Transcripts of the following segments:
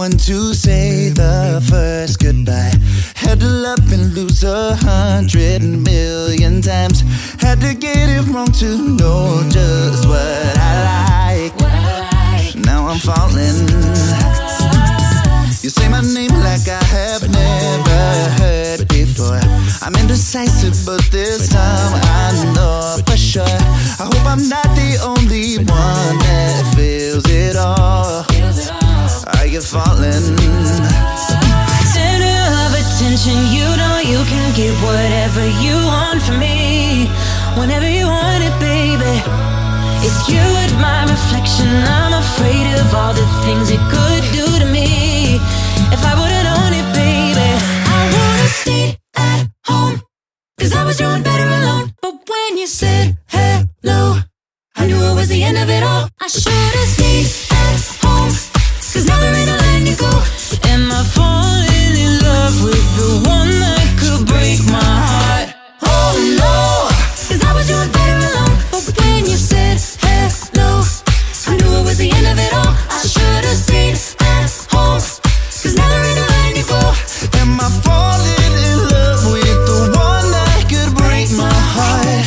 one to say the first goodbye. Had to love and lose 100 million times. Had to get it wrong to know just what I like. Now I'm falling. You say my name like I have never heard before. I'm indecisive, but this time I know for sure. I hope I'm not the only one that feels it all. Are you falling? Center of attention, you know you can get whatever you want from me, whenever you want it, baby. It's you and my reflection. I'm afraid of all the things it could do to me. If I would've known it, baby, I would've stayed at home, 'cause I was doing better alone. But when you said hello, I knew it was the end of it all. I should've stayed at home, 'cause now there ain't no letting you go. Am I falling in love with the one that could break my heart? Oh no, 'cause I was doing better alone. But when you said hello, I knew it was the end of it all. I should've stayed at home, 'cause now there ain't no letting you go. Am I falling in love with the one that could break my heart?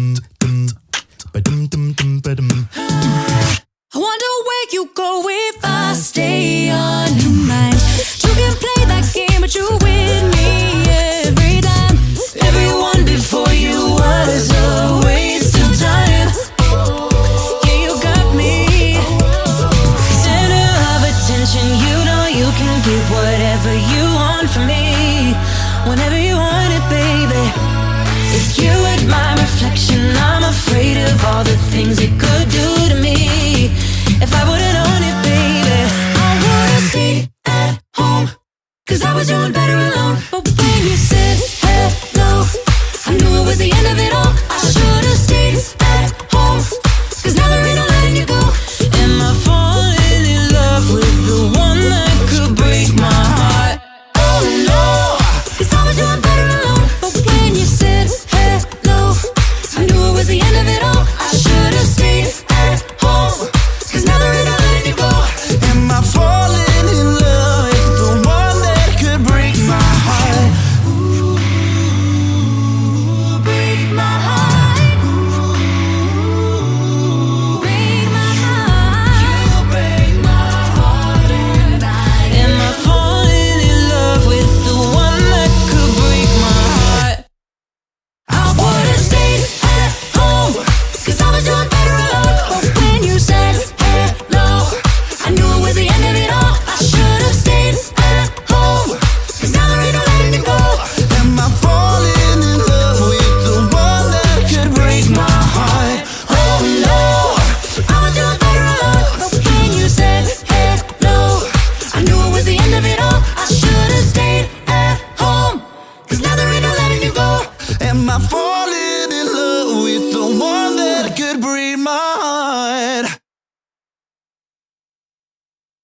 I wonder where you go if I stay on your mind. You can play that game, but you win me every time. Everyone before you was a waste of time. Yeah, you got me. Center of attention, you know you can get whatever you want from me, whenever you want it, baby. It's you and my reflection. I'm afraid of all the things it could do to me. If I would've known it, baby, I would've stayed at home, 'cause I was doing better alone. But when you said hello, I knew it was the end of it all. I should've stayed at home, 'cause now there ain't no letting you go. Am I falling in love with the one that could break my heart? Oh no, 'cause I was doing better alone. But when you said hello, I knew it was the end of it all. I should've stayed at home, 'cause now there ain't no letting you go. Am I falling in love with the one that could break my heart? Ooh, break my heart. Ooh, break my heart. You break my heart and am I falling in love with the one that could break my heart? I would've stayed at home, 'cause I was doing better alone. But when you said hello, I knew it was the end of it all. I should've stayed at home, 'cause now there ain't no letting you go. Am I falling in love with the one that could break my heart? Oh no, I was doing better alone. But when you said hello, I knew it was the end of it all. I should've stayed at home, 'cause now there ain't no letting you go. Am I falling